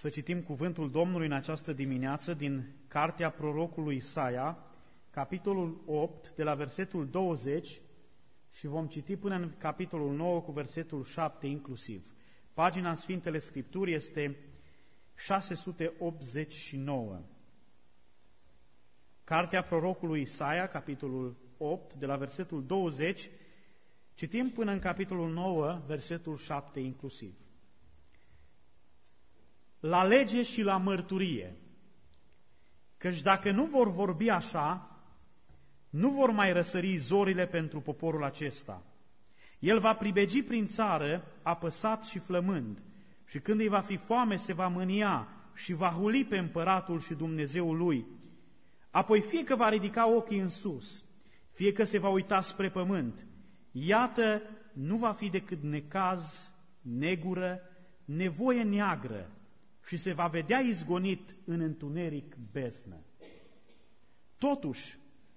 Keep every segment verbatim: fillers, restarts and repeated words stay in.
Să citim cuvântul Domnului în această dimineață din cartea prorocului Isaia, capitolul opt, de la versetul douăzeci, și vom citi până în capitolul nouă cu versetul șapte inclusiv. Pagina în Sfintele Scripturi este șase sute optzeci și nouă. Cartea prorocului Isaia, capitolul opt, de la versetul douăzeci, citim până în capitolul nouă, versetul șapte inclusiv. La lege și la mărturie, căci dacă nu vor vorbi așa, nu vor mai răsări zorile pentru poporul acesta. El va pribegi prin țară, apăsat și flămând, și când îi va fi foame, se va mânia și va huli pe împăratul și Dumnezeul lui. Apoi fie că va ridica ochii în sus, fie că se va uita spre pământ, iată, nu va fi decât necaz, negură, nevoie neagră, și se va vedea izgonit în întuneric beznă. Totuși,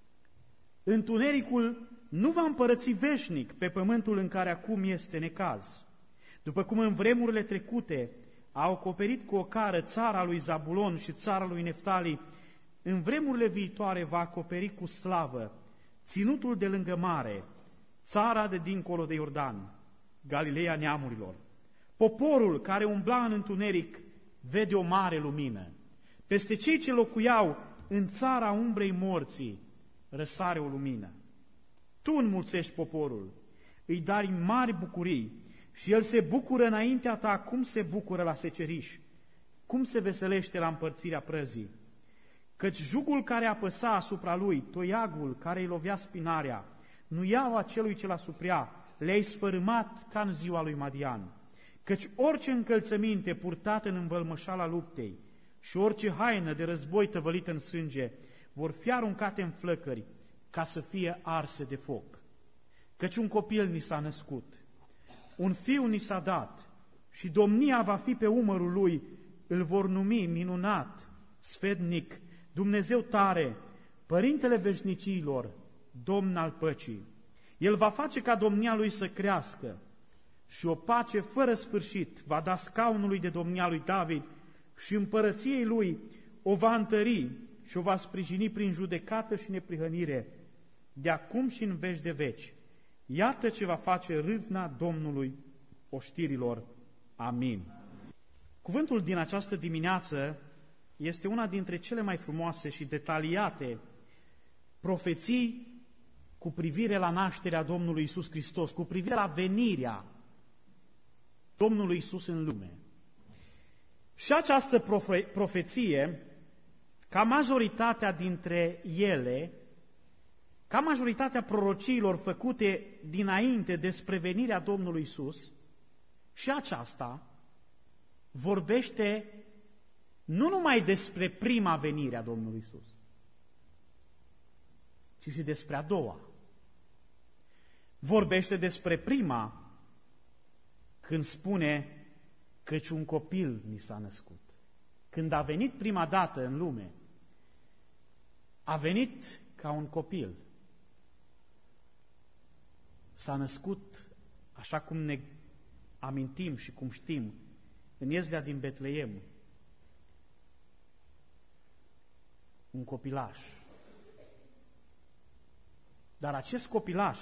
întunericul nu va împărăți veșnic pe pământul în care acum este necaz. După cum în vremurile trecute a acoperit cu o cară țara lui Zabulon și țara lui Neftali, în vremurile viitoare va acoperi cu slavă ținutul de lângă mare, țara de dincolo de Iordan, Galileea neamurilor. Poporul care umbla în întuneric vede o mare lumină. Peste cei ce locuiau în țara umbrei morții răsare o lumină. Tu înmulțești poporul, îi dai mari bucurii și el se bucură înaintea ta cum se bucură la seceriș, cum se veselește la împărțirea prăzii. Căci jugul care apăsa asupra lui, toiagul care îi lovea spinarea, nuiaua celui ce l-a suprea, le-ai sfărâmat ca în ziua lui Madian. Căci orice încălțăminte purtată în învălmășala luptei și orice haină de război tăvălită în sânge vor fi aruncate în flăcări ca să fie arse de foc. Căci un copil ni s-a născut, un fiu ni s-a dat și domnia va fi pe umărul lui, îl vor numi minunat, sfetnic, Dumnezeu tare, Părintele veșnicilor, Domn al păcii. El va face ca domnia lui să crească și o pace fără sfârșit va da scaunului de domnia lui David și împărăției lui o va întări și o va sprijini prin judecată și neprihănire, de acum și în veci de veci. Iată ce va face râvna Domnului oștirilor. Amin. Cuvântul din această dimineață este una dintre cele mai frumoase și detaliate profeții cu privire la nașterea Domnului Iisus Hristos, cu privire la venirea Domnului Iisus în lume. Și această profe- profeție, ca majoritatea dintre ele, ca majoritatea prorociilor făcute dinainte despre venirea Domnului Iisus, și aceasta vorbește nu numai despre prima venire a Domnului Iisus, ci și despre a doua. Vorbește despre prima, când spune căci un copil ni s-a născut. Când a venit prima dată în lume, a venit ca un copil. S-a născut, așa cum ne amintim și cum știm, în Ieslea din Betleem, un copilaș. Dar acest copilaș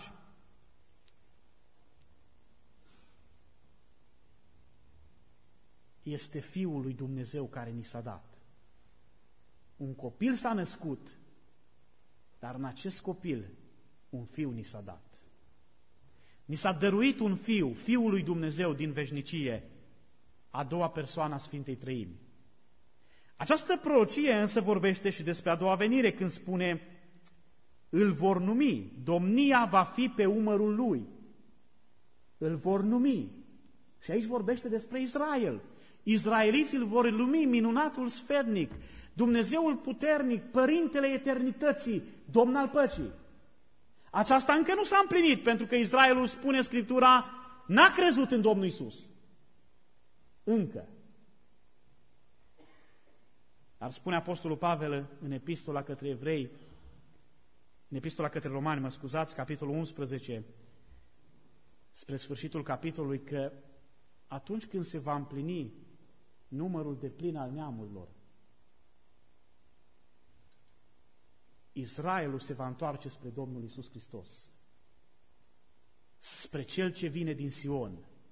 este Fiul lui Dumnezeu care ni s-a dat. Un copil s-a născut, dar în acest copil un fiu ni s-a dat. Ni s-a dăruit un fiu, Fiul lui Dumnezeu din veșnicie, a doua persoană a Sfintei Trăimi. Această prorocie însă vorbește și despre a doua venire, când spune îl vor numi, domnia va fi pe umărul lui. Îl vor numi. Și aici vorbește despre Israel. Izraeliții îl vor numi minunatul sfetnic, Dumnezeul puternic, Părintele eternității, Domn al păcii. Aceasta încă nu s-a împlinit, pentru că Israelul, spune Scriptura, n-a crezut în Domnul Iisus. Încă. Dar spune Apostolul Pavel în epistola către evrei, în epistola către romani, mă scuzați, capitolul unsprezece, spre sfârșitul capitolului, că atunci când se va împlini numărul deplin al neamurilor. Israelul se va întoarce spre Domnul Iisus Hristos, spre Cel ce vine din Sion.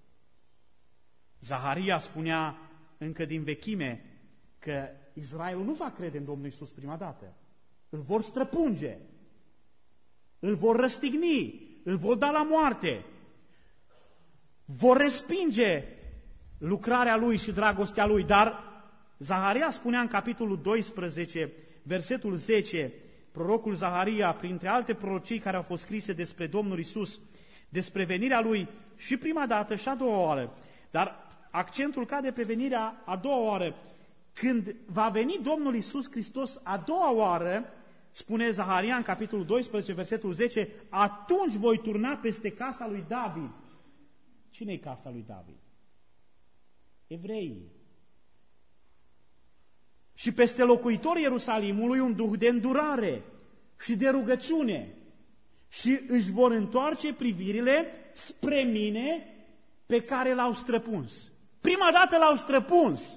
Zaharia spunea încă din vechime că Israelul nu va crede în Domnul Iisus prima dată. Îl vor străpunge, îl vor răstigni, îl vor da la moarte, vor respinge lucrarea lui și dragostea lui, dar Zaharia spunea în capitolul doisprezece, versetul zece, prorocul Zaharia, printre alte prorocii care au fost scrise despre Domnul Iisus, despre venirea lui și prima dată și a doua oară, dar accentul cade pe venirea a doua oară. Când va veni Domnul Iisus Hristos a doua oară, spune Zaharia în capitolul doisprezece, versetul zece, atunci voi turna peste casa lui David. Cine-i casa lui David? Evreii. Și peste locuitorii Ierusalimului un duh de îndurare și de rugăciune. Și își vor întoarce privirile spre mine pe care l-au străpuns. Prima dată l-au străpuns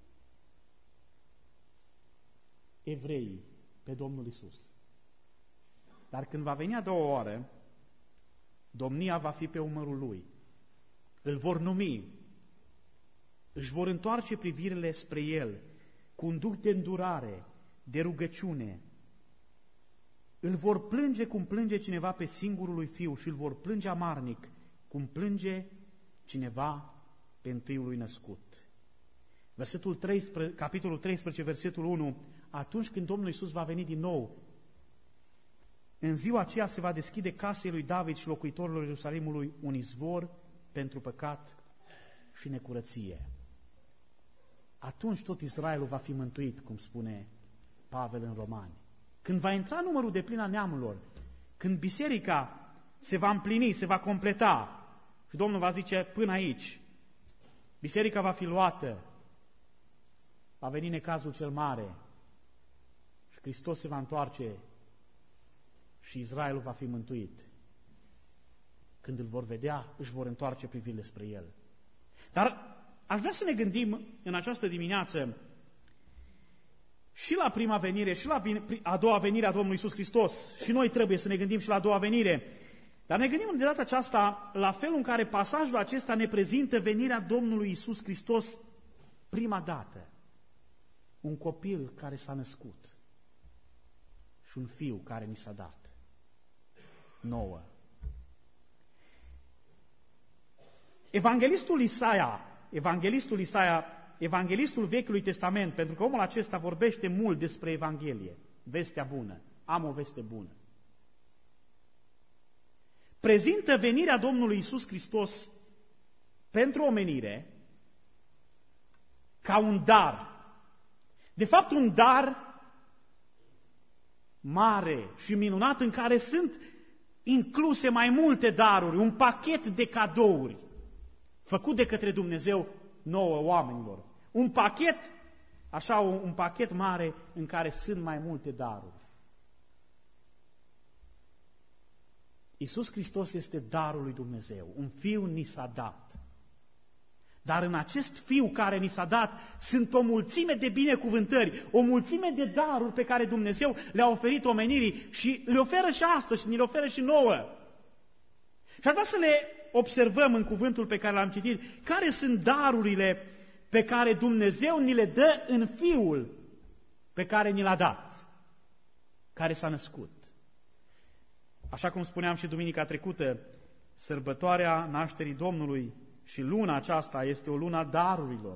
evreii pe Domnul Iisus. Dar când va veni a doua oară, domnia va fi pe umărul lui. Îl vor numi, își vor întoarce privirile spre el cu un duh de îndurare, de rugăciune. Îl vor plânge cum plânge cineva pe singurul lui fiu și îl vor plânge amarnic cum plânge cineva pe întâiul lui născut. Versetul treisprezece, capitolul treisprezece, versetul unu, atunci când Domnul Iisus va veni din nou, în ziua aceea se va deschide casei lui David și locuitorilor Ierusalimului un izvor pentru păcat și necurăție. Atunci tot Israelul va fi mântuit, cum spune Pavel în Romani. Când va intra numărul deplin al neamurilor, când biserica se va împlini, se va completa și Domnul va zice până aici, biserica va fi luată, va veni necazul cel mare și Hristos se va întoarce și Israelul va fi mântuit. Când îl vor vedea, își vor întoarce privirile spre el. Dar aș vrea să ne gândim în această dimineață și la prima venire, și la a doua venire a Domnului Iisus Hristos. Și noi trebuie să ne gândim și la a doua venire. Dar ne gândim de data aceasta la felul în care pasajul acesta ne prezintă venirea Domnului Iisus Hristos prima dată. Un copil care s-a născut și un fiu care ni s-a dat. Nouă. Evanghelistul Isaia, Evanghelistul Isaia, Evanghelistul Vechiului Testament, pentru că omul acesta vorbește mult despre Evanghelie, vestea bună, am o veste bună. Prezintă venirea Domnului Iisus Hristos pentru omenire ca un dar. De fapt, un dar mare și minunat în care sunt incluse mai multe daruri, un pachet de cadouri făcut de către Dumnezeu nouă oamenilor. Un pachet, așa, un, un pachet mare în care sunt mai multe daruri. Iisus Hristos este darul lui Dumnezeu, un fiu ni s-a dat. Dar în acest fiu care ni s-a dat sunt o mulțime de binecuvântări, o mulțime de daruri pe care Dumnezeu le-a oferit omenirii și le oferă și astăzi și ni le oferă și nouă. Și ar vrea să le observăm în cuvântul pe care l-am citit, care sunt darurile pe care Dumnezeu ni le dă în Fiul pe care ni l-a dat, care s-a născut. Așa cum spuneam și duminica trecută, sărbătoarea nașterii Domnului și luna aceasta este o luna darurilor.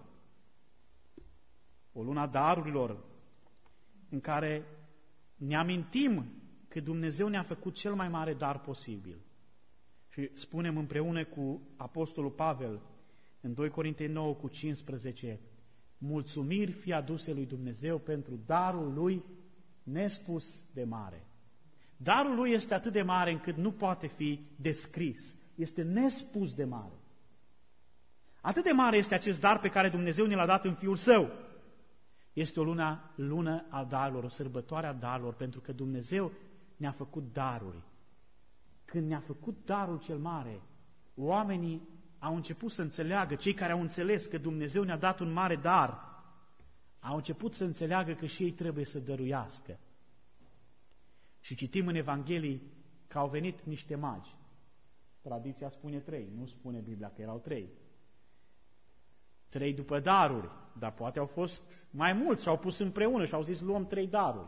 O luna darurilor în care ne amintim că Dumnezeu ne-a făcut cel mai mare dar posibil. Și spunem împreună cu Apostolul Pavel în doi Corinteni nouă cu cincisprezece, mulțumiri fie aduse lui Dumnezeu pentru darul lui nespus de mare. Darul lui este atât de mare încât nu poate fi descris. Este nespus de mare. Atât de mare este acest dar pe care Dumnezeu ne l-a dat în Fiul Său. Este o lună, lună a darurilor, o sărbătoare a darurilor, pentru că Dumnezeu ne-a făcut daruri. Când ne-a făcut darul cel mare, oamenii au început să înțeleagă, cei care au înțeles că Dumnezeu ne-a dat un mare dar, au început să înțeleagă că și ei trebuie să dăruiască. Și citim în Evanghelii că au venit niște magi. Tradiția spune trei, nu spune Biblia că erau trei. Trei după daruri, dar poate au fost mai mulți, și-au pus împreună și au zis luăm trei daruri.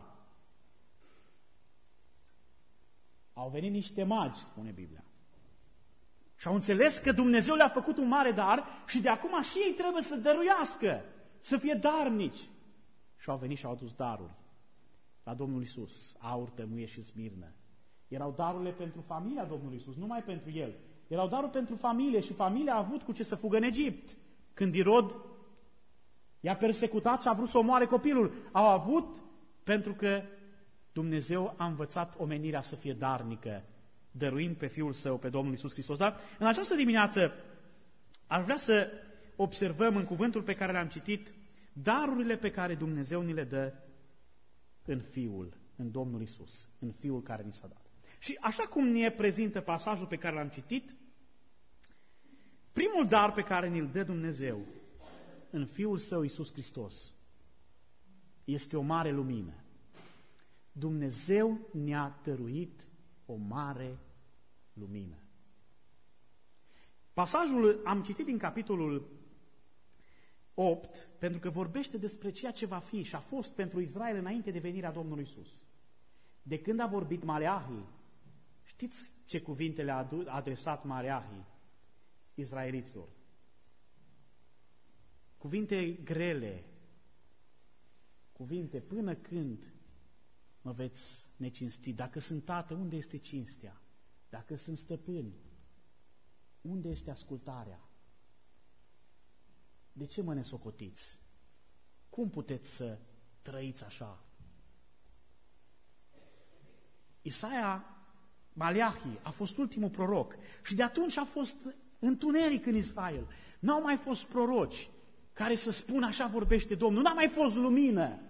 Au venit niște magi, spune Biblia. Și au înțeles că Dumnezeu le-a făcut un mare dar și de acum și ei trebuie să dăruiască, să fie darnici. Și au venit și au adus daruri la Domnul Iisus, aur, tămâie și smirnă. Erau darurile pentru familia Domnului Iisus, numai pentru el. Erau daruri pentru familie și familia a avut cu ce să fugă în Egipt. Când Irod i-a persecutat și a vrut să omoare copilul, au avut pentru că Dumnezeu a învățat omenirea să fie darnică, dăruind pe Fiul Său, pe Domnul Iisus Hristos. Dar în această dimineață aș vrea să observăm în cuvântul pe care l-am citit darurile pe care Dumnezeu ni le dă în Fiul, în Domnul Iisus, în Fiul care ni s-a dat. Și așa cum ne prezintă pasajul pe care l-am citit, primul dar pe care ni-l dă Dumnezeu în Fiul Său Iisus Hristos este o mare lumină. Dumnezeu ne-a dăruit o mare lumină. Pasajul am citit din capitolul opt, pentru că vorbește despre ceea ce va fi și a fost pentru Israel înainte de venirea Domnului Iisus. De când a vorbit Maleahi, știți ce cuvinte le-a adresat Maleahi israeliților? Cuvinte grele, cuvinte: până când mă veți necinsti? Dacă sunt tată, unde este cinstea? Dacă sunt stăpâni, unde este ascultarea? De ce mă nesocotiți? Cum puteți să trăiți așa? Isaia, Maleahi, a fost ultimul proroc și de atunci a fost întuneric în Israel. N-au mai fost proroci care să spună așa vorbește Domnul, n-a mai fost lumină.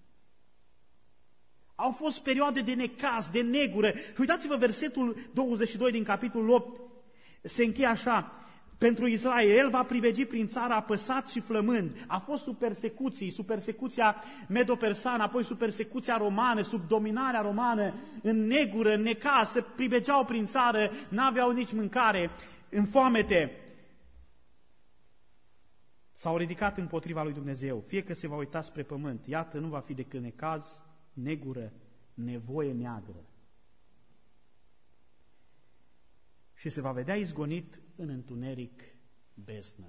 Au fost perioade de necaz, de negură. Și uitați-vă, versetul douăzeci și doi din capitolul opt se încheie așa: pentru Israel, el va privegi prin țara apăsat și flămând. A fost sub persecuții, sub persecuția medo-persană, apoi sub persecuția romană, sub dominarea romană, în negură, în necaz, se privegeau prin țară, n-aveau nici mâncare, în foamete. S-au ridicat împotriva lui Dumnezeu, fie că se va uita spre pământ. Iată, nu va fi decât necaz, negură, nevoie neagră. Și se va vedea izgonit în întuneric beznă.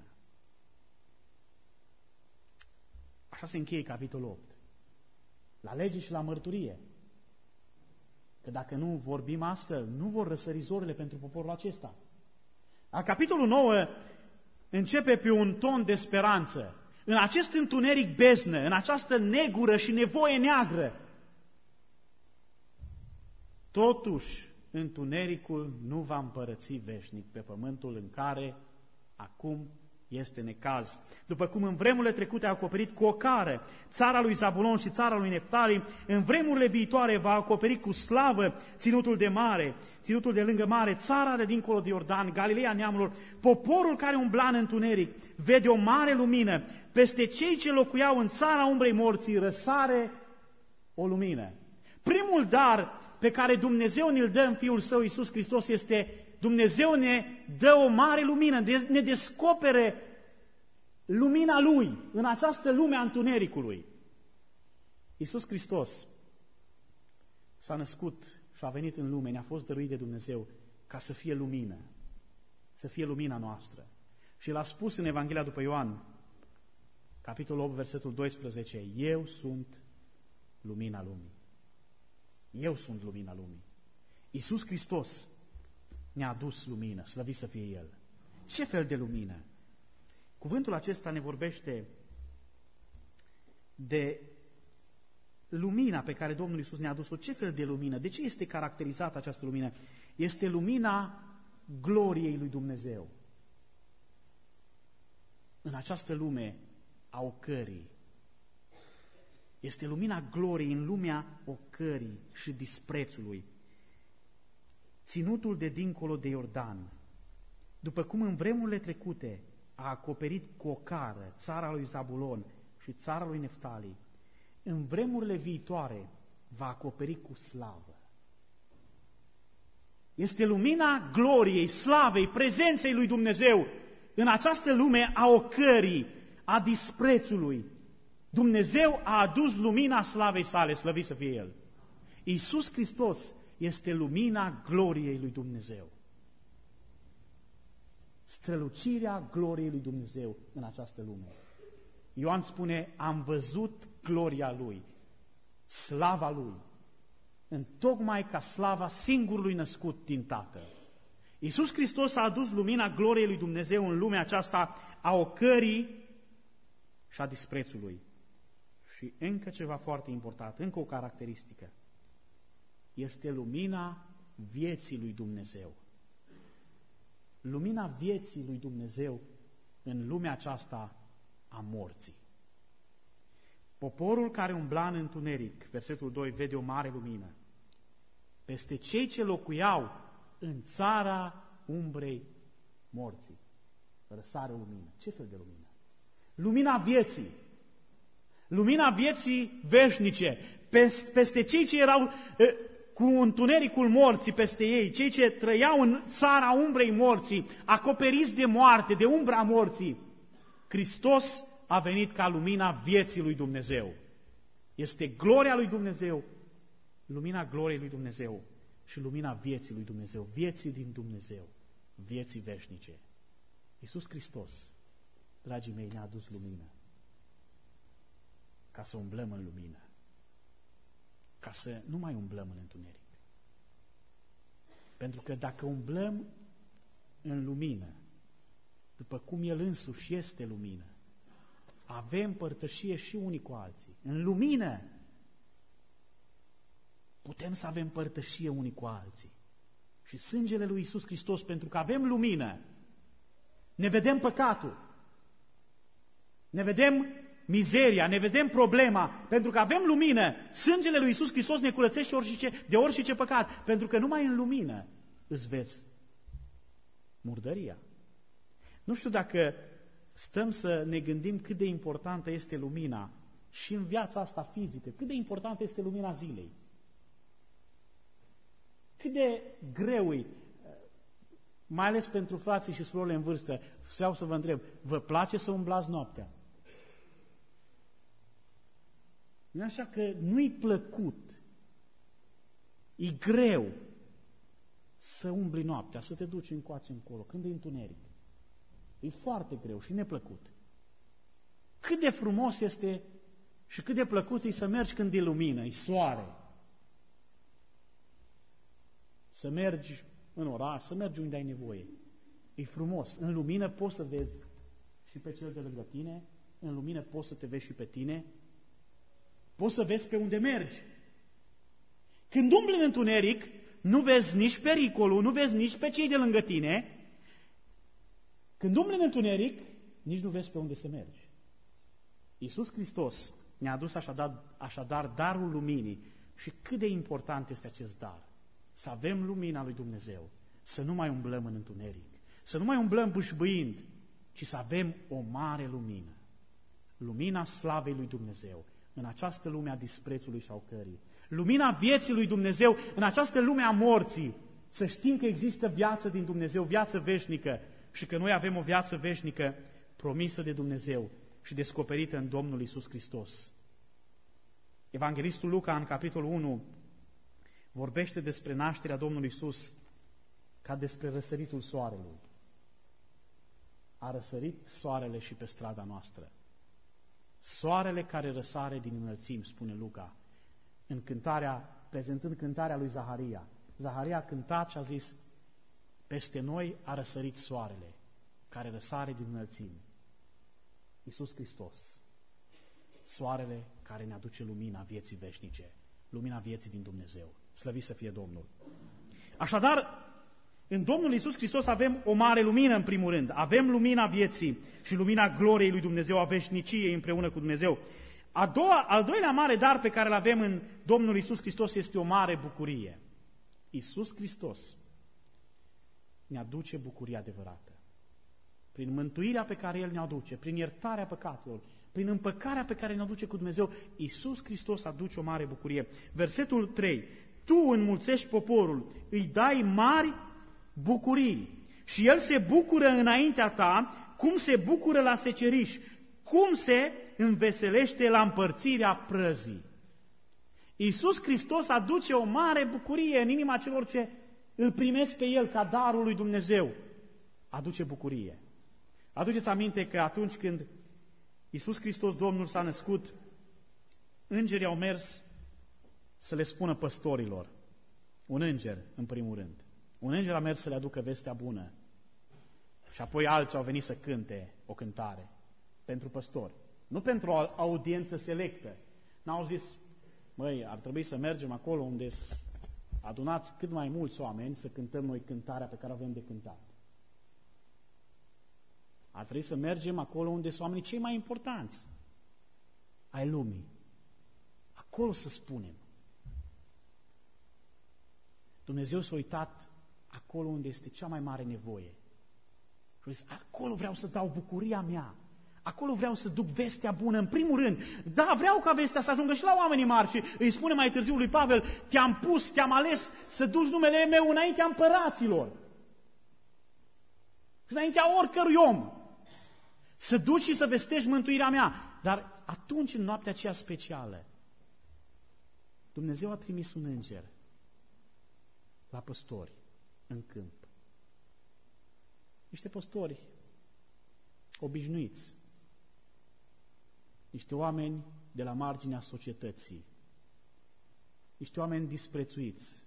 Așa se încheie capitolul opt. La lege și la mărturie. Că dacă nu vorbim astfel, nu vor răsări zorile pentru poporul acesta. La capitolul nouă începe pe un ton de speranță. În acest întuneric beznă, în această negură și nevoie neagră, totuși, întunericul nu va împărăți veșnic pe pământul în care acum este necaz. După cum în vremurile trecute a acoperit cu o cară țara lui Zabulon și țara lui Neftali, în vremurile viitoare va acoperi cu slavă ținutul de mare, ținutul de lângă mare, țara de dincolo de Iordan, Galileea neamurilor. Poporul care umbla în întuneric vede o mare lumină. Peste cei ce locuiau în țara umbrei morții răsare o lumină. Primul dar pe care Dumnezeu ne-l dă în Fiul Său Iisus Hristos este: Dumnezeu ne dă o mare lumină, ne descopere lumina Lui în această lume a întunericului. Iisus Hristos s-a născut și a venit în lume, ne-a fost dăruit de Dumnezeu ca să fie lumină, să fie lumina noastră. Și l-a spus în Evanghelia după Ioan, capitolul opt, versetul doisprezece: eu sunt lumina lumii. Eu sunt lumina lumii. Iisus Hristos ne-a adus lumină, slăvit să fie El. Ce fel de lumină? Cuvântul acesta ne vorbește de lumina pe care Domnul Iisus ne-a adus-o. Ce fel de lumină? De ce este caracterizată această lumină? Este lumina gloriei lui Dumnezeu. În această lume a ocării. Este lumina gloriei în lumea ocării și disprețului. Ținutul de dincolo de Iordan. după cum în vremurile trecute a acoperit cu o cară țara lui Zabulon și țara lui Neftali, în vremurile viitoare va acoperi cu slavă. Este lumina gloriei, slavei, prezenței lui Dumnezeu în această lume a ocării, a disprețului. Dumnezeu a adus lumina slavei sale, slăvit să fie El. Iisus Hristos este lumina gloriei lui Dumnezeu. Strălucirea gloriei lui Dumnezeu în această lume. Ioan spune, am văzut gloria Lui, slava Lui, întocmai ca slava singurului născut din Tatăl. Iisus Hristos a adus lumina gloriei lui Dumnezeu în lumea aceasta a ocării și a disprețului. Și încă ceva foarte important, încă o caracteristică. Este lumina vieții lui Dumnezeu. Lumina vieții lui Dumnezeu în lumea aceasta a morții. Poporul care umbla în întuneric, versetul doi, vede o mare lumină. Peste cei ce locuiau în țara umbrei morții. Răsare o lumină. Ce fel de lumină? Lumina vieții. Lumina vieții veșnice. Peste cei ce erau cu întunericul morții peste ei, cei ce trăiau în țara umbrei morții, acoperiți de moarte, de umbra morții, Hristos a venit ca lumina vieții lui Dumnezeu. Este gloria lui Dumnezeu, lumina gloriei lui Dumnezeu și lumina vieții lui Dumnezeu, vieții din Dumnezeu, vieții veșnice. Iisus Hristos, dragii mei, ne-a adus lumină ca să umblăm în lumină, ca să nu mai umblăm în întuneric. Pentru că dacă umblăm în lumină, după cum El însuși este lumină, avem părtășie și unii cu alții. În lumină putem să avem părtășie unii cu alții. Și sângele lui Iisus Hristos, pentru că avem lumină, ne vedem păcatul, ne vedem mizeria, ne vedem problema, pentru că avem lumină, sângele lui Iisus Hristos ne curățește orice, de orice păcat, pentru că numai în lumină îți vezi murdăria. Nu știu dacă stăm să ne gândim cât de importantă este lumina și în viața asta fizică, cât de importantă este lumina zilei. Cât de greu e, mai ales pentru frații și surorile în vârstă, vreau să vă întreb, vă place să umblați noaptea? Nu așa că nu-i plăcut, e greu să umbli noaptea, să te duci încoace încolo, când e întuneric. E foarte greu și neplăcut. Cât de frumos este și cât de plăcut e să mergi când e lumină, e soare. Să mergi în oraș, să mergi unde ai nevoie. E frumos. În lumină poți să vezi și pe cel de lângă tine, în lumină poți să te vezi și pe tine, poți să vezi pe unde mergi. Când umbli în întuneric, nu vezi nici pericolul, nu vezi nici pe cei de lângă tine. Când umbli în întuneric, nici nu vezi pe unde să mergi. Iisus Hristos ne-a adus așadar, așadar darul luminii. Și cât de important este acest dar. Să avem lumina lui Dumnezeu, să nu mai umblăm în întuneric, să nu mai umblăm bâșbâind, ci să avem o mare lumină. Lumina slavei lui Dumnezeu în această lume a disprețului și a ocării. Lumina vieții lui Dumnezeu în această lume a morții. Să știm că există viață din Dumnezeu, viață veșnică și că noi avem o viață veșnică promisă de Dumnezeu și descoperită în Domnul Iisus Hristos. Evanghelistul Luca, în capitolul unu, vorbește despre nașterea Domnului Iisus ca despre răsăritul soarelui. A răsărit soarele și pe strada noastră. Soarele care răsare din înălțimi, spune Luca, în cântarea, prezentând cântarea lui Zaharia. Zaharia a cântat și a zis, peste noi a răsărit soarele, care răsare din înălțimi. Iisus Hristos, soarele care ne aduce lumina vieții veșnice, lumina vieții din Dumnezeu. Slăvit să fie Domnul! Așadar, în Domnul Iisus Hristos avem o mare lumină în primul rând. Avem lumina vieții și lumina gloriei lui Dumnezeu, a veșniciei împreună cu Dumnezeu. A doua, al doilea mare dar pe care îl avem în Domnul Iisus Hristos este o mare bucurie. Iisus Hristos ne aduce bucuria adevărată. prin mântuirea pe care El ne aduce, prin iertarea păcatelor, prin împăcarea pe care ne aduce cu Dumnezeu, Iisus Hristos aduce o mare bucurie. Versetul trei. Tu înmulțești poporul, îi dai mari bucurii și El se bucură înaintea ta, cum se bucură la seceriș, cum se înveselește la împărțirea prăzii. Iisus Hristos aduce o mare bucurie în inima celor ce îl primesc pe El ca darul lui Dumnezeu. Aduce bucurie. Aduceți aminte că atunci când Iisus Hristos, Domnul, s-a născut, îngerii au mers să le spună păstorilor. Un înger, în primul rând. Un înger a mers să le aducă vestea bună. Și apoi alții au venit să cânte o cântare pentru păstori. Nu pentru o audiență selectă. N-au zis, măi, ar trebui să mergem acolo unde adunați cât mai mulți oameni să cântăm noi cântarea pe care avem de cântat. Ar trebui să mergem acolo unde sunt oamenii cei mai importanți ai lumii. Acolo să spunem. Dumnezeu s-a uitat acolo unde este cea mai mare nevoie. Și a zis, acolo vreau să dau bucuria mea. Acolo vreau să duc vestea bună, în primul rând. Da, vreau ca vestea să ajungă și la oamenii mari. Și îi spune mai târziu lui Pavel, te-am pus, te-am ales să duci numele meu înaintea împăraților. Și înaintea oricărui om. Să duci și să vestești mântuirea mea. Dar atunci, în noaptea aceea specială, Dumnezeu a trimis un înger la păstori în câmp. Niște păstori obișnuiți, niște oameni de la marginea societății, niște oameni disprețuiți,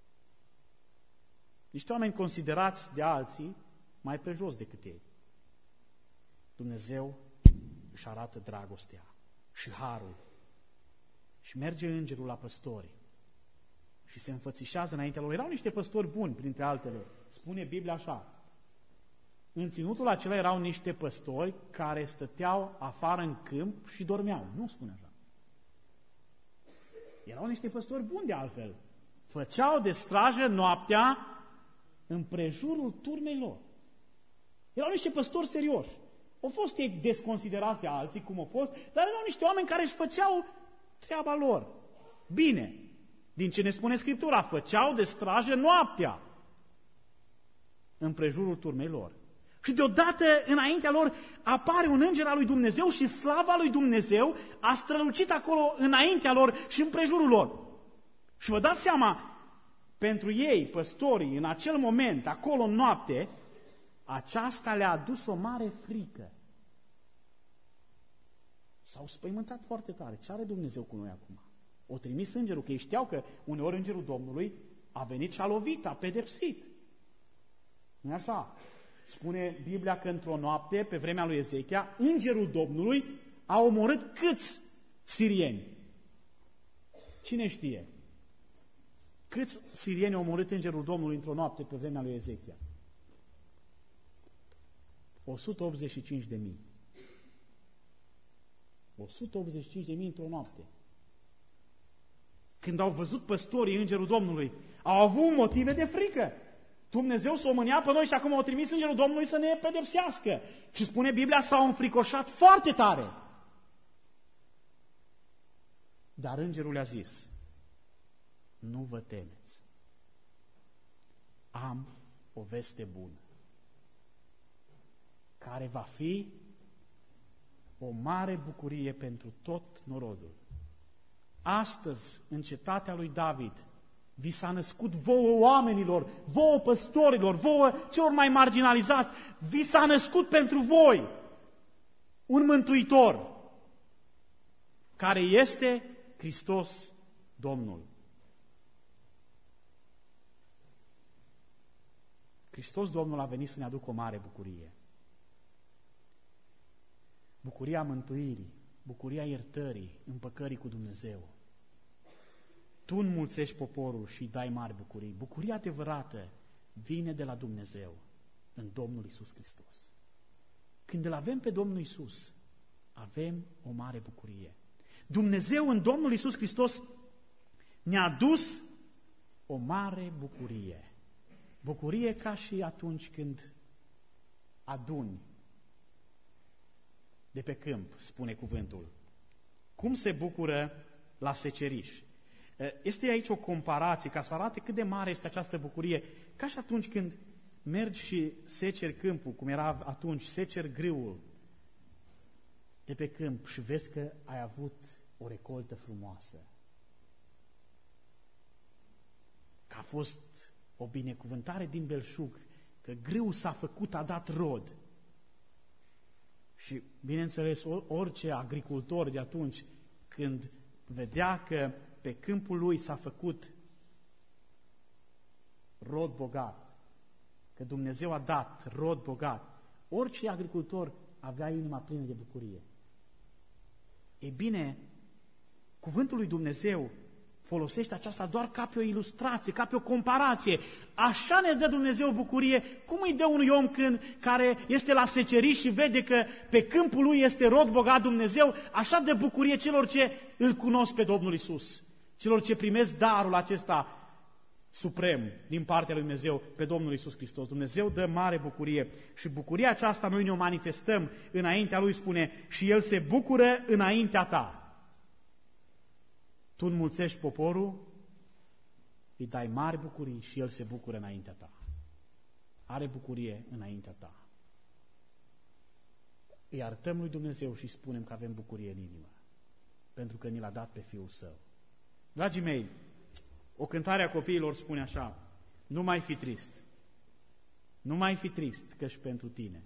niște oameni considerați de alții mai pe jos decât ei. Dumnezeu își arată dragostea și harul și merge îngerul la păstori și se înfățișează înaintea lor. Erau niște păstori buni, printre altele. Spune Biblia așa. În ținutul acela erau niște păstori care stăteau afară în câmp și dormeau. Nu spune așa. Erau niște păstori buni de altfel. Făceau de strajă noaptea împrejurul turmei lor. Erau niște păstori serioși. Au fost ei desconsiderați de alții, cum au fost, dar erau niște oameni care își făceau treaba lor. Bine, din ce ne spune Scriptura, făceau de strajă noaptea împrejurul turmei lor. Și deodată înaintea lor apare un înger al lui Dumnezeu și slava lui Dumnezeu a strălucit acolo înaintea lor și împrejurul lor. Și vă dați seama, pentru ei, păstorii, în acel moment, acolo în noapte, aceasta le-a adus o mare frică. S-au spăimântat foarte tare. Ce are Dumnezeu cu noi acum? O trimis îngerul, că ei știau că uneori îngerul Domnului a venit și a lovit, a pedepsit. Nu-i așa? Spune Biblia că într-o noapte, pe vremea lui Ezechia, îngerul Domnului a omorât câți sirieni? Cine știe? Câți sirieni au omorât îngerul Domnului într-o noapte pe vremea lui Ezechia? o sută optzeci și cinci de mii. o sută optzeci și cinci de mii într-o noapte. Când au văzut păstorii îngerul Domnului, au avut motive de frică. Dumnezeu s-o mânia pe noi și acum au trimis îngerul Domnului să ne pedepsească. Și spune Biblia, s-au înfricoșat foarte tare. Dar îngerul le-a zis, nu vă temeți. Am o veste bună, care va fi o mare bucurie pentru tot norodul. Astăzi, în cetatea lui David, vi s-a născut vouă oamenilor, vouă păstorilor, vouă celor mai marginalizați, vi s-a născut pentru voi un mântuitor, care este Hristos Domnul. Hristos Domnul a venit să ne aducă o mare bucurie. Bucuria mântuirii, bucuria iertării, împăcării cu Dumnezeu. Tu înmulțești poporul și îi dai mari bucurii. Bucuria adevărată vine de la Dumnezeu în Domnul Iisus Hristos. Când îl avem pe Domnul Iisus, avem o mare bucurie. Dumnezeu în Domnul Iisus Hristos ne-a dus o mare bucurie. Bucurie ca și atunci când aduni de pe câmp, spune cuvântul. Cum se bucură la seceriș? Este aici o comparație ca să arate cât de mare este această bucurie, ca și atunci când mergi și seceri câmpul, cum era atunci, seceri grâul de pe câmp și vezi că ai avut o recoltă frumoasă, că a fost o binecuvântare din belșug, că grâul s-a făcut, a dat rod. Și, bineînțeles, orice agricultor de atunci, când vedea că pe câmpul lui s-a făcut rod bogat, că Dumnezeu a dat rod bogat, orice agricultor avea inima plină de bucurie. E bine, cuvântul lui Dumnezeu folosește aceasta doar ca pe o ilustrație, ca pe o comparație. Așa ne dă Dumnezeu bucurie. Cum îi dă unui om când, care este la seceriș și vede că pe câmpul lui este rod bogat Dumnezeu, așa dă bucurie celor ce îl cunosc pe Domnul Iisus, celor ce primesc darul acesta suprem din partea lui Dumnezeu pe Domnul Iisus Hristos. Dumnezeu dă mare bucurie și bucuria aceasta noi ne-o manifestăm înaintea Lui, spune, și El se bucură înaintea ta. Tu înmulțești poporul, îi dai mari bucurii și El se bucură înaintea ta. Are bucurie înaintea ta. Îi arătăm lui Dumnezeu și spunem că avem bucurie în inimă, pentru că ni l-a dat pe Fiul Său. Dragii mei, o cântare a copiilor spune așa: nu mai fi trist, nu mai fi trist, că-și pentru tine.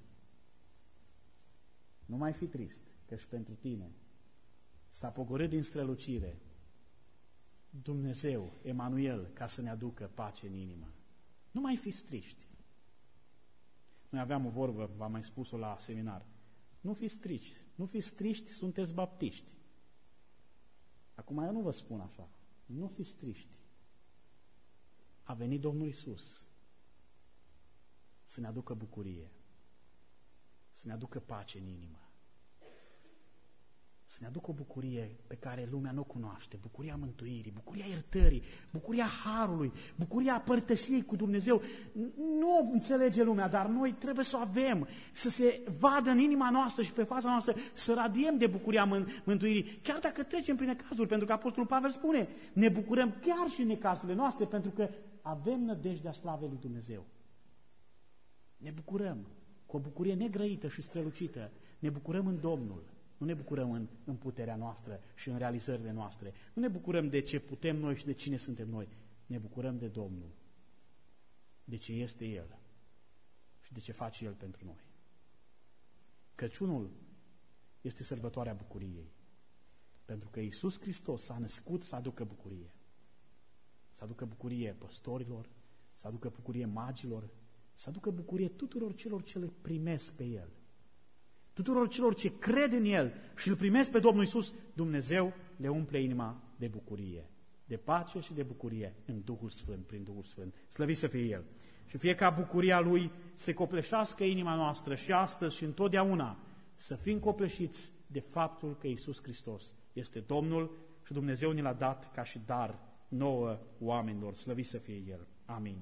Nu mai fi trist, că-și pentru tine s-a pogorât din strălucire Dumnezeu, Emanuel, ca să ne aducă pace în inimă. Nu mai fiți triști. Noi aveam o vorbă, v-am mai spus-o la seminar. Nu fiți triști, nu fiți triști, sunteți baptiști. Acum eu nu vă spun așa. Nu fiți triști. A venit Domnul Iisus să ne aducă bucurie, să ne aducă pace în inimă, să ne aducă o bucurie pe care lumea nu o cunoaște, bucuria mântuirii, bucuria iertării, bucuria harului, bucuria părtășiei cu Dumnezeu. Nu o înțelege lumea, dar noi trebuie să o avem, să se vadă în inima noastră și pe fața noastră, să radiem de bucuria mântuirii, chiar dacă trecem prin necazuri, pentru că Apostolul Pavel spune, ne bucurăm chiar și în necazurile noastre, pentru că avem nădejdea slavei lui Dumnezeu. Ne bucurăm cu o bucurie negrăită și strălucită, ne bucurăm în Domnul. Nu ne bucurăm în, în puterea noastră și în realizările noastre. Nu ne bucurăm de ce putem noi și de cine suntem noi. Ne bucurăm de Domnul, de ce este El și de ce face El pentru noi. Crăciunul este sărbătoarea bucuriei, pentru că Iisus Hristos s-a născut să aducă bucurie. Să aducă bucurie păstorilor, să aducă bucurie magilor, să aducă bucurie tuturor celor ce îl primesc pe El. Tuturor celor ce cred în El și îl primesc pe Domnul Iisus, Dumnezeu le umple inima de bucurie, de pace și de bucurie în Duhul Sfânt, prin Duhul Sfânt. Slăvit să fie El. Și fie ca bucuria Lui să copleșească inima noastră și astăzi și întotdeauna, să fim copleșiți de faptul că Iisus Hristos este Domnul și Dumnezeu ne l-a dat ca și dar nouă oamenilor. Slăvit să fie El. Amin.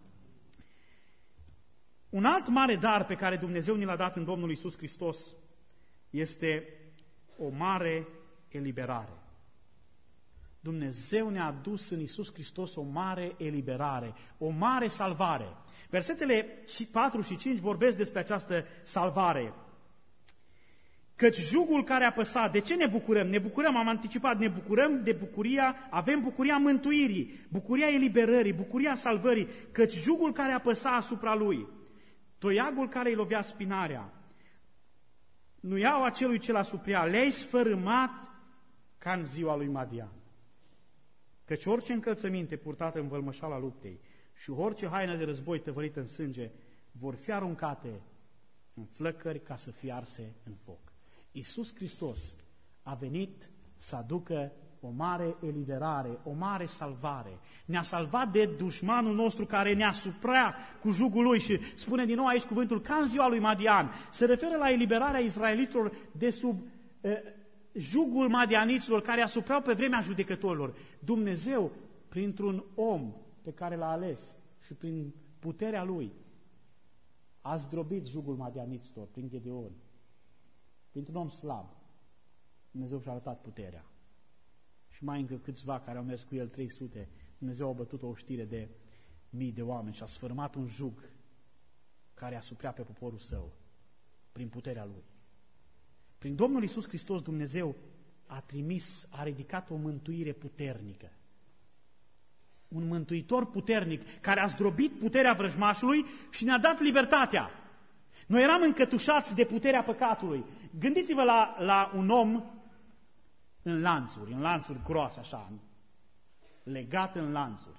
Un alt mare dar pe care Dumnezeu ne l-a dat în Domnul Iisus Hristos este o mare eliberare. Dumnezeu ne-a adus în Iisus Hristos o mare eliberare, o mare salvare. Versetele patru și cinci vorbesc despre această salvare. Căci jugul care a apăsat, de ce ne bucurăm? Ne bucurăm, am anticipat, ne bucurăm de bucuria, avem bucuria mântuirii, bucuria eliberării, bucuria salvării, căci jugul care a apăsat asupra lui, toiagul care îi lovea spinarea, nuiaua acelui ce l-a suprea, le-ai sfărâmat ca în ziua lui Madian. Căci orice încălțăminte purtată în vălmășala luptei și orice haină de război tăvălită în sânge vor fi aruncate în flăcări ca să fie arse în foc. Iisus Hristos a venit să aducă o mare eliberare, o mare salvare. Ne-a salvat de dușmanul nostru care ne asupra cu jugul lui și spune din nou aici cuvântul ca în ziua lui Madian. Se referă la eliberarea izraelitilor de sub eh, jugul madianiților care asuprau pe vremea judecătorilor. Dumnezeu, printr-un om pe care l-a ales și prin puterea lui, a zdrobit jugul madianiților prin Gedeon. Printr-un om slab, Dumnezeu și-a arătat puterea. Și mai încă câțiva care au mers cu el trei sute, Dumnezeu a bătut o știre de mii de oameni și a sfârmat un jug care asuprea pe poporul său prin puterea Lui. Prin Domnul Iisus Hristos Dumnezeu a trimis, a ridicat o mântuire puternică. Un mântuitor puternic care a zdrobit puterea vrăjmașului și ne-a dat libertatea. Noi eram încătușați de puterea păcatului. Gândiți-vă la, la un om în lanțuri, în lanțuri groase așa, legat în lanțuri.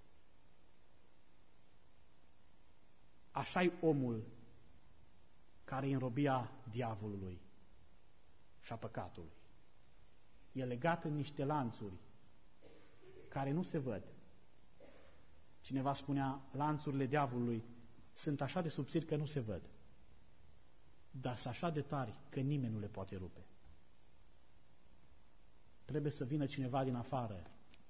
Așa e omul care e în robia diavolului și a păcatului. E legat în niște lanțuri care nu se văd. Cineva spunea, lanțurile diavolului sunt așa de subțiri că nu se văd, dar sunt așa de tari că nimeni nu le poate rupe. Trebuie să vină cineva din afară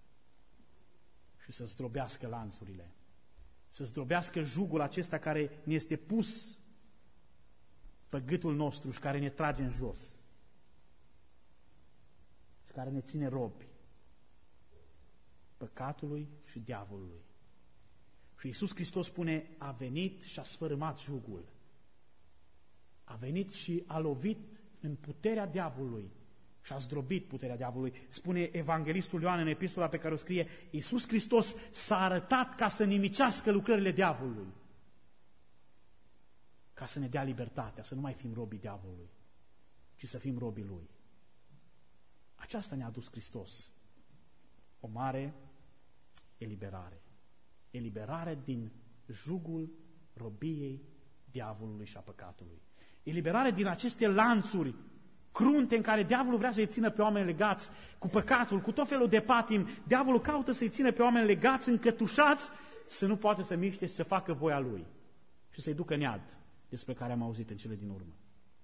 și să zdrobească lanțurile, să zdrobească jugul acesta care ne este pus pe gâtul nostru și care ne trage în jos și care ne ține robi păcatului și diavolului. Și Iisus Hristos spune, a venit și a sfărâmat jugul. A venit și a lovit în puterea diavolului și a zdrobit puterea diavolului. Spune evanghelistul Ioan în epistola pe care o scrie, Iisus Hristos s-a arătat ca să nimicească lucrările diavolului, ca să ne dea libertatea, să nu mai fim robii diavolului, ci să fim robii Lui. Aceasta ne-a adus Hristos. O mare eliberare. Eliberare din jugul robiei diavolului și a păcatului. Eliberare din aceste lanțuri crunte în care diavolul vrea să-i țină pe oameni legați cu păcatul, cu tot felul de patim. Diavolul caută să-i țină pe oameni legați, încătușați, să nu poată să miște și să facă voia lui și să-i ducă în iad, despre care am auzit în cele din urmă.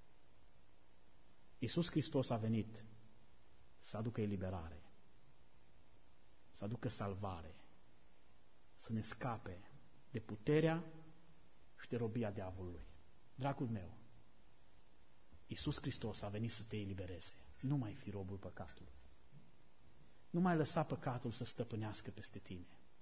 Iisus Hristos a venit să aducă eliberare, să aducă salvare, să ne scape de puterea și de robia diavolului. Dragul meu, Iisus Hristos a venit să te elibereze. Nu mai fi robul păcatului. Nu mai lăsa păcatul să stăpânească peste tine.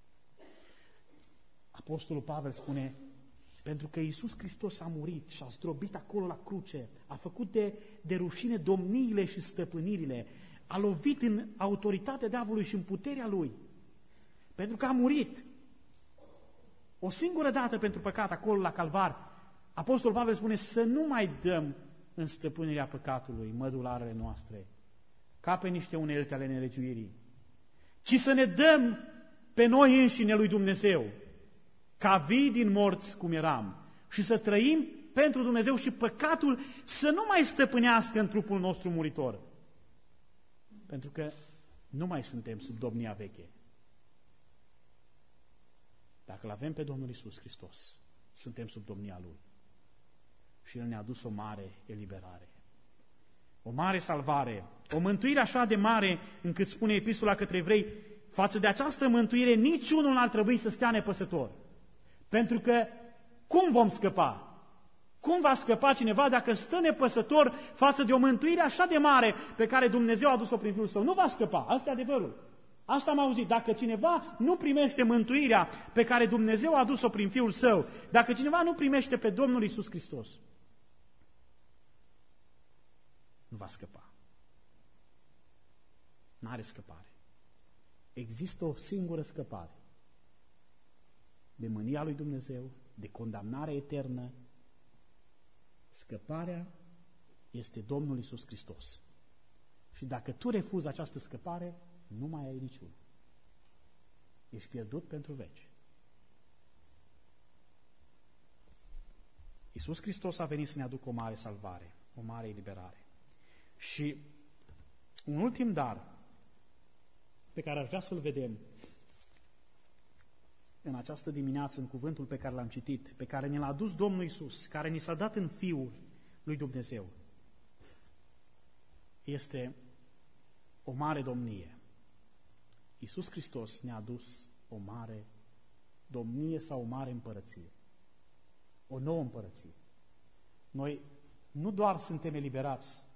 Apostolul Pavel spune, pentru că Iisus Hristos a murit și a zdrobit acolo la cruce, a făcut de, de rușine domniile și stăpânirile, a lovit în autoritatea diavolului și în puterea lui, pentru că a murit o singură dată pentru păcat acolo la Calvar. Apostolul Pavel spune să nu mai dăm în stăpânirea păcatului mădularele noastre, ca pe niște unelte ale nelegiuirii, ci să ne dăm pe noi înșine lui Dumnezeu, ca vii din morți cum eram, și să trăim pentru Dumnezeu și păcatul să nu mai stăpânească în trupul nostru muritor. Pentru că nu mai suntem sub domnia veche. Dacă îl avem pe Domnul Iisus Hristos, suntem sub domnia Lui. Și El ne-a adus o mare eliberare, o mare salvare, o mântuire așa de mare, încât spune epistola către evrei, față de această mântuire niciunul n-ar trebui să stea nepăsător. Pentru că cum vom scăpa? Cum va scăpa cineva dacă stă nepăsător față de o mântuire așa de mare pe care Dumnezeu a adus-o prin Fiul Său? Nu va scăpa, asta e adevărul. Asta am auzit, dacă cineva nu primește mântuirea pe care Dumnezeu a adus-o prin Fiul Său, dacă cineva nu primește pe Domnul Iisus Hristos, nu va scăpa. N-are scăpare. Există o singură scăpare. De mânia lui Dumnezeu, de condamnare eternă. Scăparea este Domnul Iisus Hristos. Și dacă tu refuzi această scăpare, nu mai ai niciunul. Ești pierdut pentru veci. Iisus Hristos a venit să ne aducă o mare salvare, o mare eliberare. Și un ultim dar pe care ar vrea să-l vedem în această dimineață, în cuvântul pe care l-am citit, pe care ne l-a adus Domnul Iisus, care ni s-a dat în Fiul lui Dumnezeu, este o mare domnie. Iisus Hristos ne-a adus o mare domnie sau o mare împărăție. O nouă împărăție. Noi nu doar suntem eliberați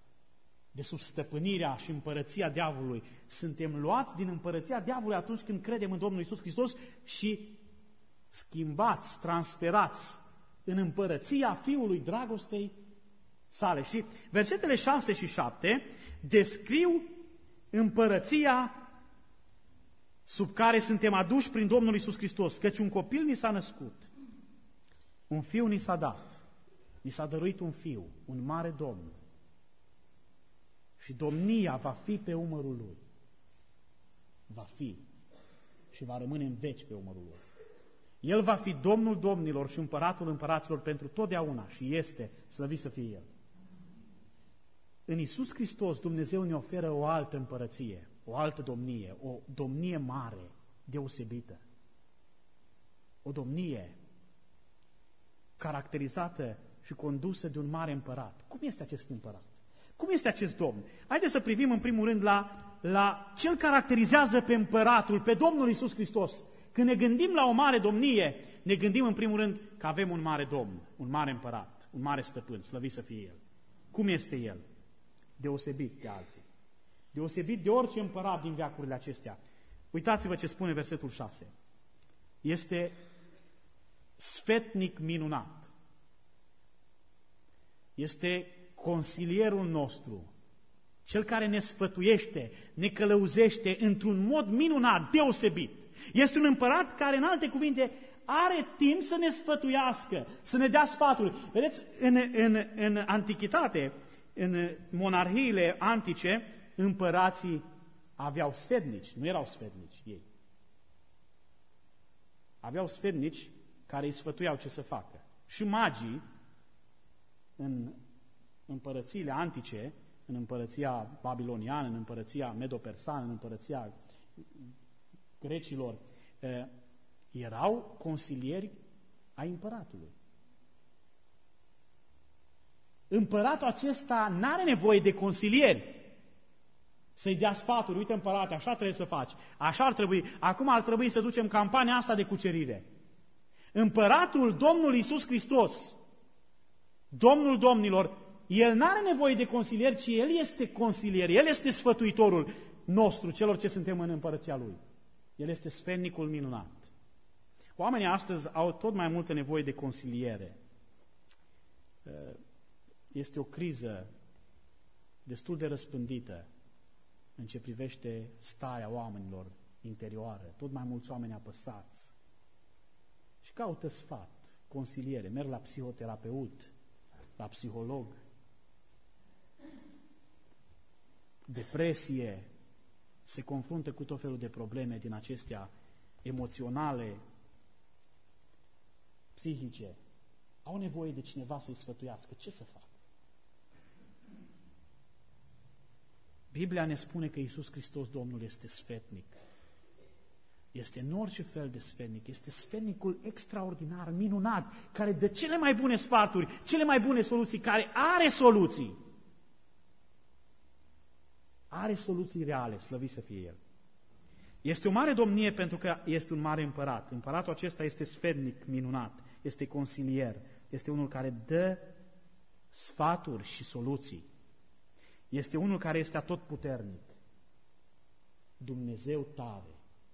de sub stăpânirea și împărăția diavolului. Suntem luați din împărăția diavolului atunci când credem în Domnul Iisus Hristos și schimbați, transferați în împărăția Fiului dragostei sale. Și versetele șase și șapte descriu împărăția sub care suntem aduși prin Domnul Iisus Hristos, căci un copil ni s-a născut, un fiu ni s-a dat, ni s-a dăruit un fiu, un mare Domn, și domnia va fi pe umărul lui. Va fi și va rămâne în veci pe umărul lui. El va fi Domnul domnilor și împăratul împăraților pentru totdeauna și este, slăvit să fie El. În Iisus Hristos Dumnezeu ne oferă o altă împărăție, o altă domnie, o domnie mare, deosebită. O domnie caracterizată și condusă de un mare împărat. Cum este acest împărat? Cum este acest Domn? Haideți să privim în primul rând la, la ce îl caracterizează pe împăratul, pe Domnul Iisus Hristos. Când ne gândim la o mare domnie, ne gândim în primul rând că avem un mare Domn, un mare împărat, un mare stăpân, slăvit să fie El. Cum este El? Deosebit de alții. Deosebit de orice împărat din veacurile acestea. Uitați-vă ce spune versetul șase. Este sfetnic minunat. Este consilierul nostru, cel care ne sfătuiește, ne călăuzește într-un mod minunat, deosebit. Este un împărat care, în alte cuvinte, are timp să ne sfătuiască, să ne dea sfaturi. Vedeți, în, în, în antichitate, în monarhiile antice, împărații aveau sfetnici, nu erau sfetnici ei. Aveau sfetnici care îi sfătuiau ce să facă. Și magii, în împărățiile antice, în împărăția babiloniană, în împărăția medo-persană, în împărăția grecilor, erau consilieri ai împăratului. Împăratul acesta n-are nevoie de consilieri să-i dea sfaturi. Uite, împărate, așa trebuie să faci, așa ar trebui, acum ar trebui să ducem campania asta de cucerire. Împăratul, Domnul Iisus Hristos, Domnul domnilor, El n-are nevoie de consilieri, ci El este consilier, El este sfătuitorul nostru, celor ce suntem în împărăția Lui. El este sfetnicul minunat. Oamenii astăzi au tot mai multă nevoie de consiliere. Este o criză destul de răspândită în ce privește starea oamenilor interioară. Tot mai mulți oameni apăsați și caută sfat, consiliere, merg la psihoterapeut, la psiholog, depresie, se confruntă cu tot felul de probleme din acestea emoționale, psihice. Au nevoie de cineva să-i sfătuiască. Ce să facă? Biblia ne spune că Iisus Hristos, Domnul, este sfetnic. Este în orice fel de sfetnic. Este sfetnicul extraordinar, minunat, care dă cele mai bune sfaturi, cele mai bune soluții, care are soluții. Are soluții reale, slăvit să fie El. Este o mare domnie pentru că este un mare împărat. Împăratul acesta este sfetnic, minunat, este consilier, este unul care dă sfaturi și soluții. Este unul care este atotputernic. Dumnezeu tare.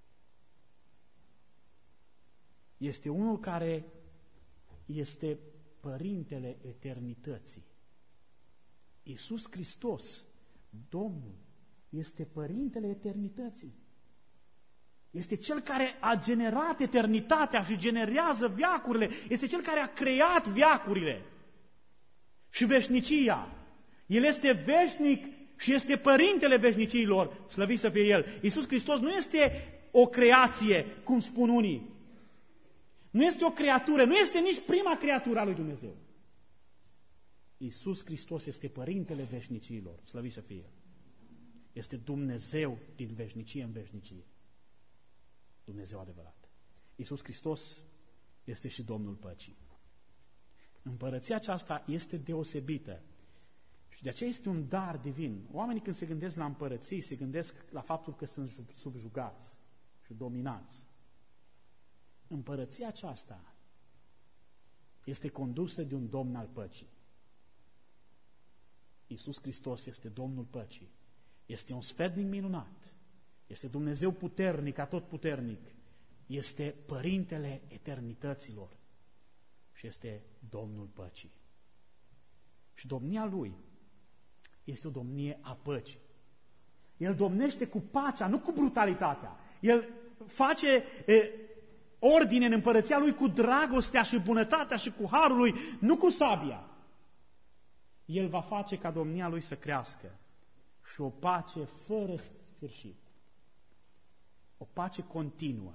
Este unul care este Părintele eternității. Iisus Hristos, Domnul, este Părintele eternității. Este Cel care a generat eternitatea și generează veacurile. Este Cel care a creat veacurile și veșnicia. El este veșnic și este Părintele veșniciilor, slăvit să fie El. Iisus Hristos nu este o creație, cum spun unii. Nu este o creatură, nu este nici prima creatură a lui Dumnezeu. Iisus Hristos este Părintele veșnicilor, slăvit să fie El. Este Dumnezeu din veșnicie în veșnicie. Dumnezeu adevărat. Iisus Hristos este și Domnul păcii. Împărăția aceasta este deosebită și de aceea este un dar divin. Oamenii când se gândesc la împărății, se gândesc la faptul că sunt subjugați și dominați. Împărăția aceasta este condusă de un Domn al păcii. Iisus Hristos este Domnul păcii. Este un sfetnic minunat. Este Dumnezeu puternic, atotputernic. Este Părintele eternităților. Și este Domnul păcii. Și domnia Lui este o domnie a păcii. El domnește cu pacea, nu cu brutalitatea. El face e, ordine în împărăția Lui cu dragostea și bunătatea și cu harul Lui, nu cu sabia. El va face ca domnia Lui să crească și o pace fără sfârșit. O pace continuă.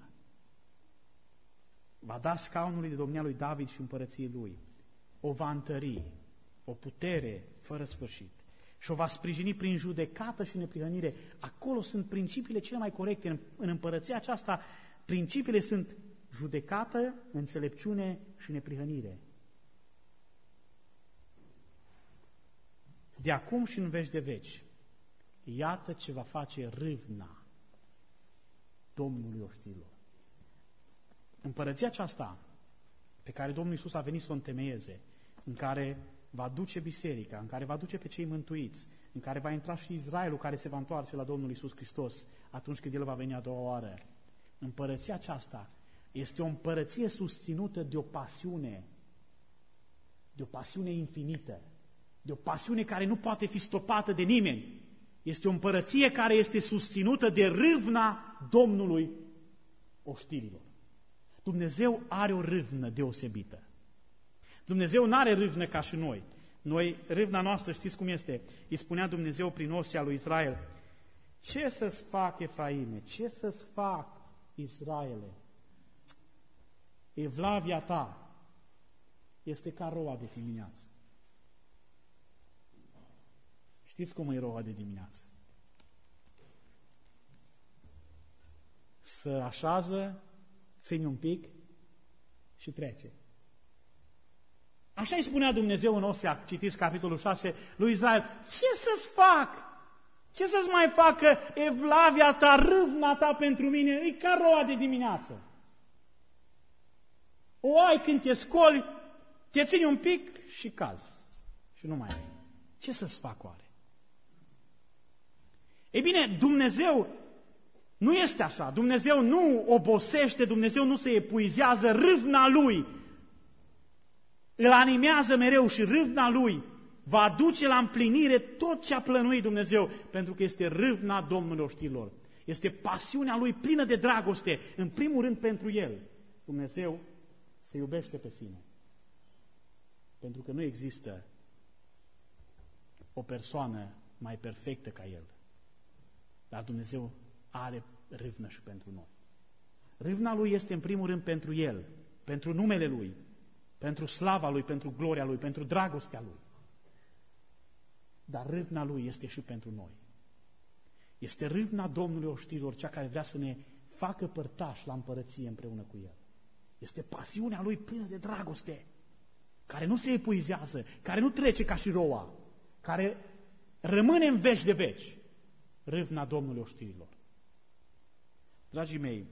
Va da scaunului de domnia lui David și împărăției Lui. O va întări, o putere fără sfârșit. Și o va sprijini prin judecată și neprihănire. Acolo sunt principiile cele mai corecte. În, în împărăția aceasta, principiile sunt judecată, înțelepciune și neprihănire. De acum și în veci de veci, iată ce va face râvna Domnului oștirilor. Împărăția aceasta pe care Domnul Iisus a venit să o întemeieze, în care va duce biserica, în care va duce pe cei mântuiți, în care va intra și Israelul care se va întoarce la Domnul Iisus Hristos atunci când El va veni a doua oară. Împărăția aceasta este o împărăție susținută de o pasiune, de o pasiune infinită, de o pasiune care nu poate fi stopată de nimeni. Este o împărăție care este susținută de râvna Domnului oștirilor. Dumnezeu are o râvnă deosebită. Dumnezeu nu are râvnă ca și noi. Noi, râvna noastră, știți cum este? Îi spunea Dumnezeu prin Osia lui Israel: ce să-ți fac, Efraime? Ce să-ți fac, Israele? Evlavia ta este ca roa de dimineață. Știți cum e roa de dimineață? Se așează, ține un pic și trece. Așa îi spunea Dumnezeu în Osea, citiți capitolul șase, lui Israel: ce să-ți fac? Ce să-ți mai facă evlavia ta, râvna ta pentru mine? E ca roa de dimineață. O ai când te scoli, te țini un pic și cazi. Și nu mai ai. Ce să-ți fac oare? Ei bine, Dumnezeu nu este așa. Dumnezeu nu obosește, Dumnezeu nu se epuizează, râvna Lui îl animează mereu și râvna Lui va aduce la împlinire tot ce a plănuit Dumnezeu, pentru că este râvna Domnului oștirilor. Este pasiunea Lui plină de dragoste, în primul rând pentru El. Dumnezeu se iubește pe sine, pentru că nu există o persoană mai perfectă ca El. Dar Dumnezeu are râvnă și pentru noi. Râvna Lui este în primul rând pentru El, pentru numele Lui, pentru slava Lui, pentru gloria Lui, pentru dragostea Lui. Dar râvna Lui este și pentru noi. Este râvna Domnului oștirilor, cea care vrea să ne facă părtași la împărăție împreună cu El. Este pasiunea Lui plină de dragoste, care nu se epuizează, care nu trece ca și roa, care rămâne în veci de veci. Râvna Domnului oștirilor. Dragii mei,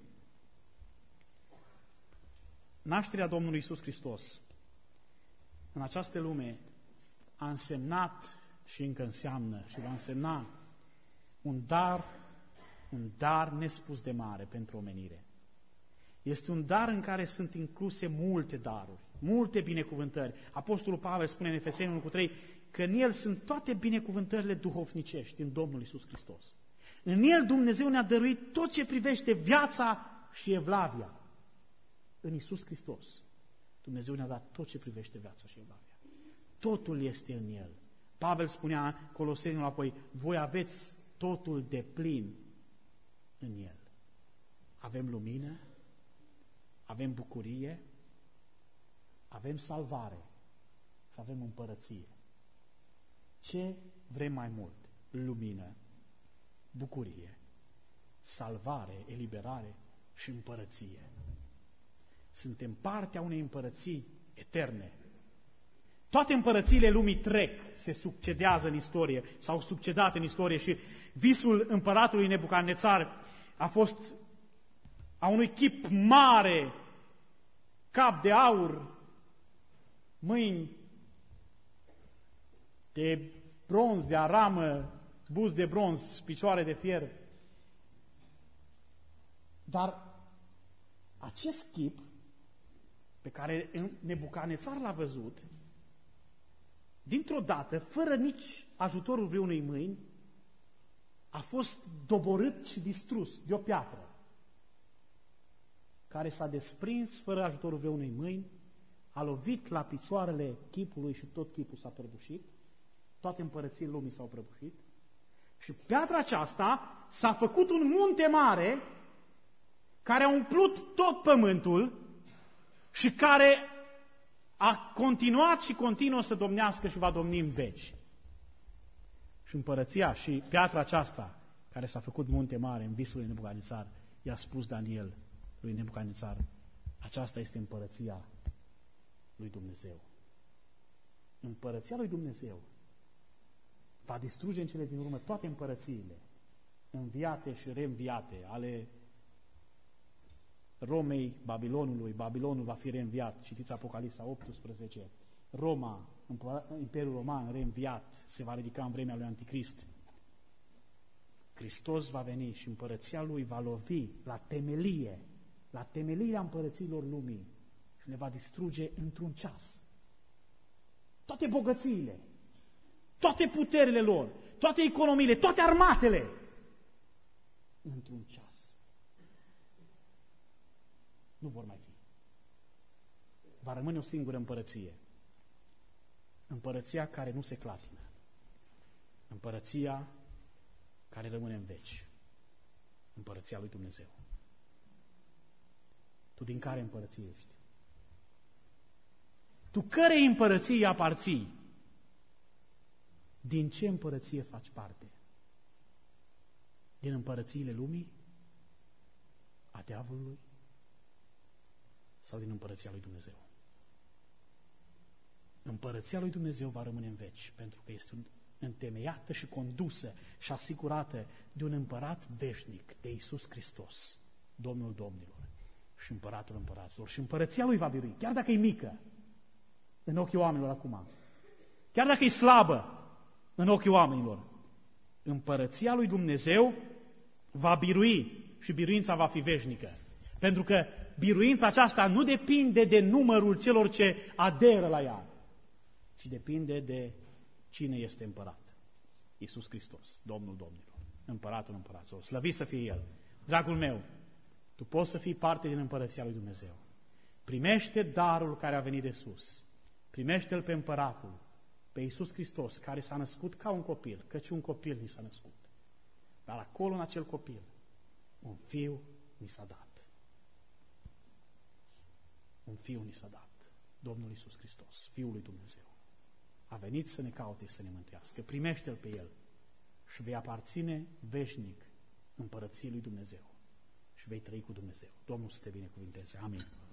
nașterea Domnului Iisus Hristos în această lume a însemnat și încă înseamnă și va însemna un dar, un dar nespus de mare pentru omenire. Este un dar în care sunt incluse multe daruri, multe binecuvântări. Apostolul Pavel spune în Efeseni unu cu trei că în El sunt toate binecuvântările duhovnicești în Domnul Iisus Hristos. În El Dumnezeu ne-a dăruit tot ce privește viața și evlavia. În Iisus Hristos Dumnezeu ne-a dat tot ce privește viața și evlavia. Totul este în El. Pavel spunea Colosenilor apoi: voi aveți totul de plin în El. Avem lumină, avem bucurie, avem salvare și avem împărăție. Ce vrem mai mult? Lumină, bucurie, salvare, eliberare și împărăție. Suntem partea unei împărății eterne. Toate împărățiile lumii trec, se succedează în istorie, s-au succedat în istorie și visul împăratului Nebucadnețar a fost a unui chip mare, cap de aur, mâini de bronz, de aramă, buz de bronz, picioare de fier. Dar acest chip pe care Nebucanețar l-a văzut, dintr-o dată, fără nici ajutorul vreunei mâini, a fost doborât și distrus de o piatră, care s-a desprins fără ajutorul vreunei mâini, a lovit la picioarele chipului și tot chipul s-a prăbușit, toate împărățiile lumii s-au prăbușit și piatra aceasta s-a făcut un munte mare care a umplut tot pământul și care a continuat și continuă să domnească și va domni în veci. Și împărăția și piatra aceasta, care s-a făcut munte mare în visul lui Nebucanețar, i-a spus Daniel lui Nebucanețar, aceasta este împărăția lui Dumnezeu. Împărăția lui Dumnezeu va distruge în cele din urmă toate împărățiile, înviate și reînviate, ale Romei, Babilonului. Babilonul va fi reînviat, citiți Apocalipsa optsprezece, Roma, Imperiul Roman reînviat, se va ridica în vremea lui Anticrist. Hristos va veni și împărăția lui va lovi la temelie, la temelirea împărățiilor lumii și le va distruge într-un ceas. Toate bogățiile, toate puterile lor, toate economiile, toate armatele, într-un ceas. Nu vor mai fi. Va rămâne o singură împărăție. Împărăția care nu se clatină. Împărăția care rămâne în veci. Împărăția lui Dumnezeu. Tu din care împărăție ești? Tu cărei împărăție aparții? Din ce împărăție faci parte? Din împărățiile lumii? A diavolului? Sau din împărăția lui Dumnezeu? Împărăția lui Dumnezeu va rămâne în veci, pentru că este întemeiată și condusă și asigurată de un împărat veșnic, de Iisus Hristos, Domnul Domnilor și Împăratul Împăraților. Și împărăția lui va birui, chiar dacă e mică în ochii oamenilor acum, chiar dacă e slabă în ochii oamenilor, împărăția lui Dumnezeu va birui și biruința va fi veșnică. Pentru că biruința aceasta nu depinde de numărul celor ce aderă la ea, ci depinde de cine este împărat. Iisus Hristos, Domnul Domnilor, Împăratul Împăraților. Slăvit să fie El. Dragul meu, tu poți să fii parte din împărăția lui Dumnezeu. Primește darul care a venit de sus. Primește-L pe Împăratul, pe Iisus Hristos, care s-a născut ca un copil, căci un copil ni s-a născut. Dar acolo, în acel copil, un fiu ni s-a dat. Un fiu ni s-a dat, Domnul Iisus Hristos, Fiul lui Dumnezeu. A venit să ne caute și să ne mântuiască. Primește-L pe El și vei aparține veșnic împărăției lui Dumnezeu și vei trăi cu Dumnezeu. Domnul să te binecuvinteze. Amin.